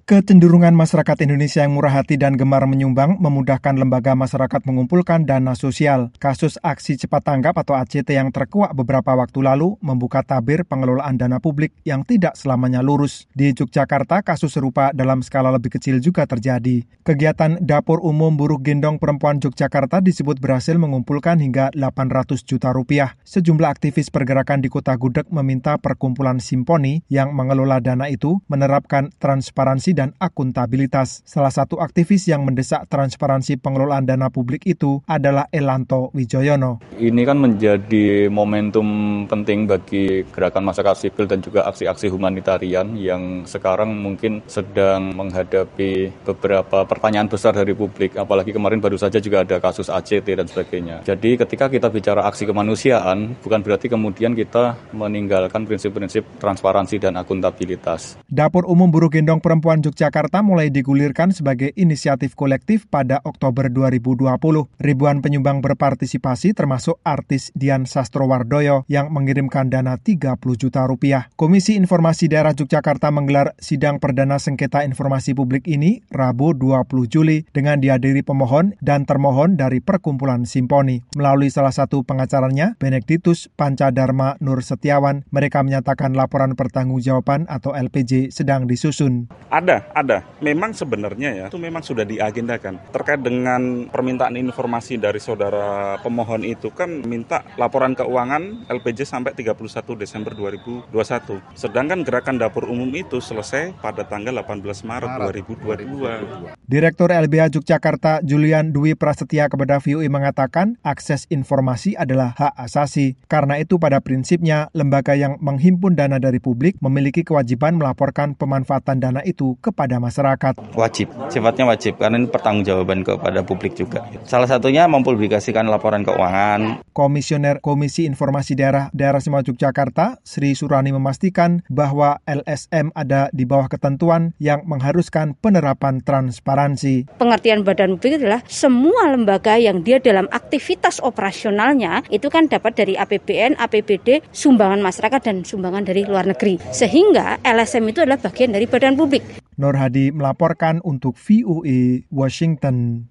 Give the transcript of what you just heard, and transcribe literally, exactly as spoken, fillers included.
Kecenderungan masyarakat Indonesia yang murah hati dan gemar menyumbang memudahkan lembaga masyarakat mengumpulkan dana sosial. Kasus Aksi Cepat Tanggap atau A C T yang terkuak beberapa waktu lalu membuka tabir pengelolaan dana publik yang tidak selamanya lurus. Di Yogyakarta, kasus serupa dalam skala lebih kecil juga terjadi. Kegiatan Dapur Umum Buruh Gendong Perempuan Yogyakarta disebut berhasil mengumpulkan hingga delapan ratus juta rupiah. Sejumlah aktivis pergerakan di Kota Gudeg meminta perkumpulan Simponi yang mengelola dana itu menerapkan transparansi dan akuntabilitas. Salah satu aktivis yang mendesak transparansi pengelolaan dana publik itu adalah Elanto Wijoyono. Ini kan menjadi momentum penting bagi gerakan masyarakat sipil dan juga aksi-aksi humanitarian yang sekarang mungkin sedang menghadapi beberapa pertanyaan besar dari publik. Apalagi kemarin baru saja juga ada kasus A C T dan sebagainya. Jadi ketika kita bicara aksi kemanusiaan, bukan berarti kemudian kita meninggalkan prinsip-prinsip transparansi dan akuntabilitas. Dapur Umum Buruh Gendong Perempuan Yogyakarta mulai digulirkan sebagai inisiatif kolektif pada Oktober dua ribu dua puluh. Ribuan penyumbang berpartisipasi termasuk artis Dian Sastrowardoyo yang mengirimkan dana tiga puluh juta rupiah. Komisi Informasi Daerah Yogyakarta menggelar sidang perdana sengketa informasi publik ini Rabu dua puluh Juli dengan dihadiri pemohon dan termohon dari Perkumpulan Simponi. Melalui salah satu pengacaranya, Benediktus Pancadharma Nur Setiawan, mereka menyatakan laporan pertanggungjawaban atau L P J sedang disusun. Ada, ada. Memang sebenarnya ya, itu memang sudah diagendakan. Terkait dengan permintaan informasi dari saudara pemohon itu kan minta laporan keuangan L P J sampai tiga puluh satu Desember dua ribu dua puluh satu. Sedangkan gerakan dapur umum itu selesai pada tanggal delapan belas Maret dua ribu dua puluh dua. Direktur L B H Yogyakarta Julian Dwi Prasetya kepada V O I mengatakan akses informasi adalah hak asasi. Karena itu pada prinsipnya lembaga yang menghimpun dana dari publik memiliki kewajiban melaporkan pemanfaatan dana itu kepada masyarakat. Wajib, sifatnya wajib karena ini pertanggungjawaban kepada publik juga. Salah satunya mempublikasikan laporan keuangan. Komisioner Komisi Informasi Daerah Daerah Istimewa Yogyakarta, Sri Surani memastikan bahwa L S M ada di bawah ketentuan yang mengharuskan penerapan transparansi. Pengertian badan publik adalah semua lembaga yang dia dalam aktivitas operasionalnya itu kan dapat dari A P B N, A P B D, sumbangan masyarakat dan sumbangan dari luar negeri. Sehingga L S M itu adalah bagian dari badan publik. Nur Hadi melaporkan untuk V O A Washington.